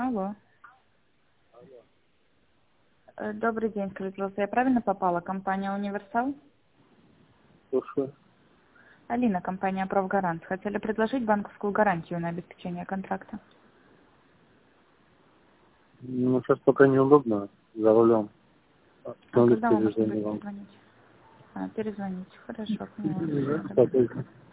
Алло. Добрый день, скажите, пожалуйста, я правильно попала? Компания «Универсал»? Слушаю. Алина, компания «Профгарант». Хотели предложить банковскую гарантию на обеспечение контракта. Ну, сейчас пока неудобно, за рулем. А Могу когда вы можете перезвонить будете вам. перезвонить? Перезвоните. Хорошо, поняла. Всего доброго. Спасибо.